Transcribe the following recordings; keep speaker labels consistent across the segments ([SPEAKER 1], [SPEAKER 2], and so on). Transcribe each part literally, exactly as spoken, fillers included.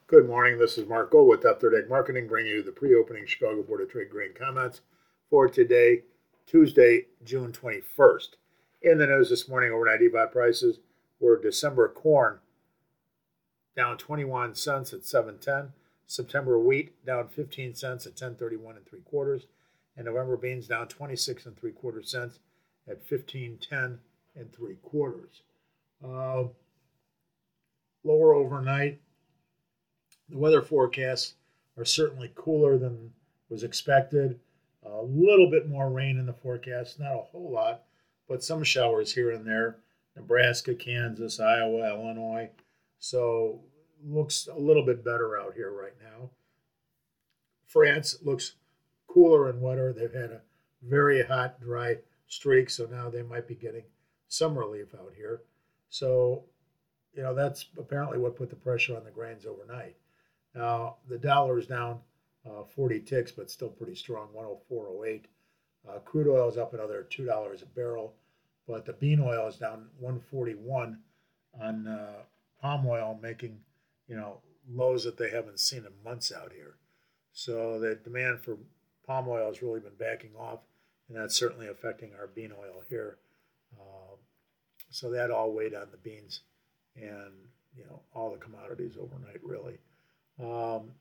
[SPEAKER 1] Good morning. This is Mark Gold with Up Third Ag Marketing, bringing you the pre-opening Chicago Board of Trade grain comments for today, Tuesday, June twenty-first. In the news this morning, overnight E B O T prices were December corn down twenty-one cents at seven ten, September wheat down fifteen cents at ten thirty-one and three quarters, and November beans down twenty-six and three quarter cents at fifteen ten and three quarters. Uh, lower overnight. The weather forecasts are certainly cooler than was expected. A little bit more rain in the forecast, not a whole lot, but some showers here and there. Nebraska, Kansas, Iowa, Illinois. So looks a little bit better out here right now. France looks cooler and wetter. They've had a very hot, dry streak, so now they might be getting some relief out here. So, you know, that's apparently what put the pressure on the grains overnight. Now, the dollar is down uh, forty ticks, but still pretty strong, one oh four oh eight. Uh, crude oil is up another two dollars a barrel, but the bean oil is down one forty-one on uh, palm oil, making, you know, lows that they haven't seen in months out here. So the demand for palm oil has really been backing off, and that's certainly affecting our bean oil here. Uh, so that all weighed on the beans and, you know, all the commodities overnight, really. Um,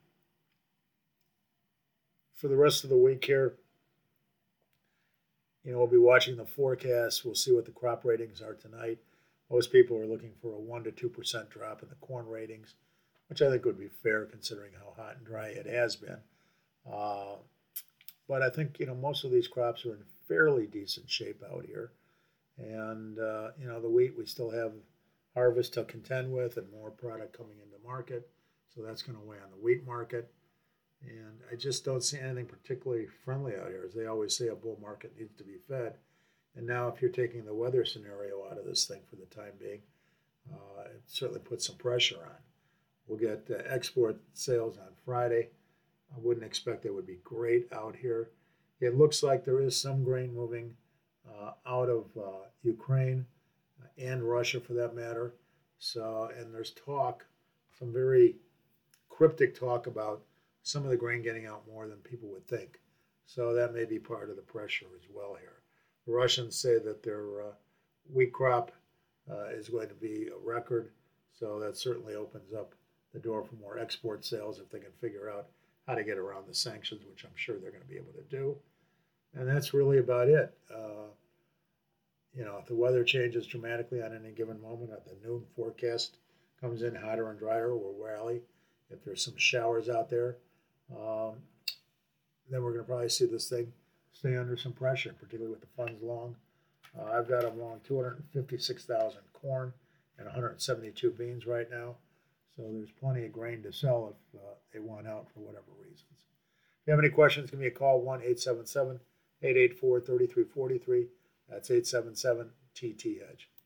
[SPEAKER 1] for the rest of the week here, you know, we'll be watching the forecast. We'll see what the crop ratings are tonight. Most people are looking for a one to two percent drop in the corn ratings, which I think would be fair considering how hot and dry it has been. Uh, but I think, you know, most of these crops are in fairly decent shape out here. And, uh, you know, the wheat, we still have harvest to contend with and more product coming into market. So that's going to weigh on the wheat market. And I just don't see anything particularly friendly out here. As they always say, a bull market needs to be fed. And now if you're taking the weather scenario out of this thing for the time being, uh, it certainly puts some pressure on. We'll get uh, export sales on Friday. I wouldn't expect they would be great out here. It looks like there is some grain moving uh, out of uh, Ukraine and Russia for that matter. So, and there's talk, some very cryptic talk about some of the grain getting out more than people would think. So that may be part of the pressure as well here. The Russians say that their uh, wheat crop uh, is going to be a record. So that certainly opens up the door for more export sales if they can figure out how to get around the sanctions, which I'm sure they're going to be able to do. And that's really about it. Uh, you know, if the weather changes dramatically on any given moment, if the noon forecast comes in hotter and drier, we'll rally. If there's some showers out there, um, then we're going to probably see this thing stay under some pressure, particularly with the funds long. Uh, I've got them long two hundred fifty-six thousand corn and one hundred seventy-two beans right now. So there's plenty of grain to sell if uh, they want out for whatever reasons. If you have any questions, give me a call, one eight seven seven, eight eight four, three three four three. That's eight seven seven T T H.